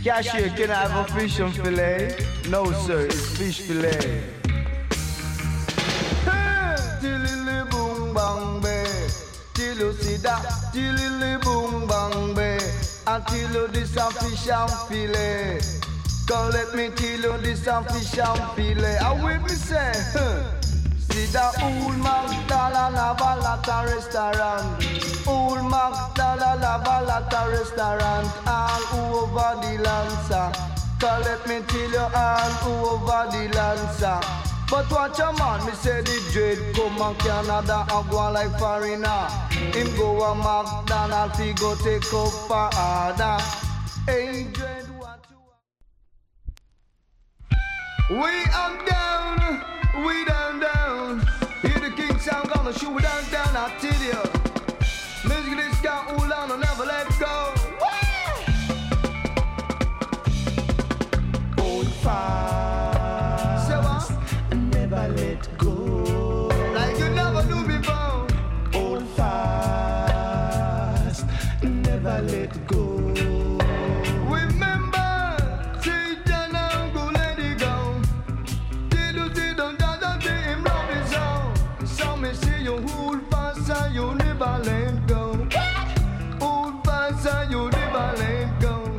Cashier, can I have a fish and fillet? No, sir, it's fish fillet. Tilly boom bang bay, till you see that, tilly boom bang bay, until you this a fish and fillet. Come let me tell you this a fish and fillet. I will me say, see the old McDonald have a lot of restaurant. Old McDonald have a lot of restaurant all over the land, sir. Come let me tell you all over the land, sir. But watch a man, me say the dread come and Canada and go like foreigner. Him go a McDonald, he go take up for order. Hey dread, what you want? We are down, we down. Hear the king sound gonna shoot we down, I tell you. Music this can't hold on and never let go. Hold fast, say what? And never let go. Like you never do before. Hold fast, and never let go. You never let go. Old fast, you never let go.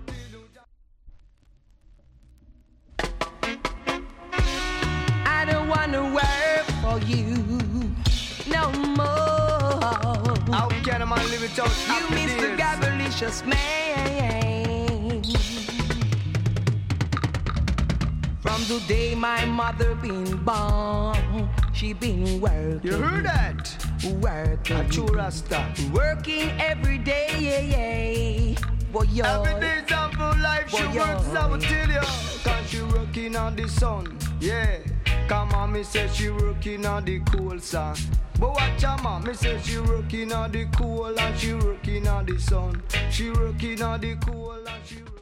I don't wanna work for you no more. How can a man live without you, Mr. Gabalicious man? From the day my mother been born, she been working. You heard that? Working. A true Rasta. Working every day. Boy, yo. Every day's a full life. Boy, she works, I will tell you. Cause she working on the sun. Yeah. Come on, me say she working on the cool sun. But watch her, man. Me say she working on the cool and she working on the sun. She working on the cool and she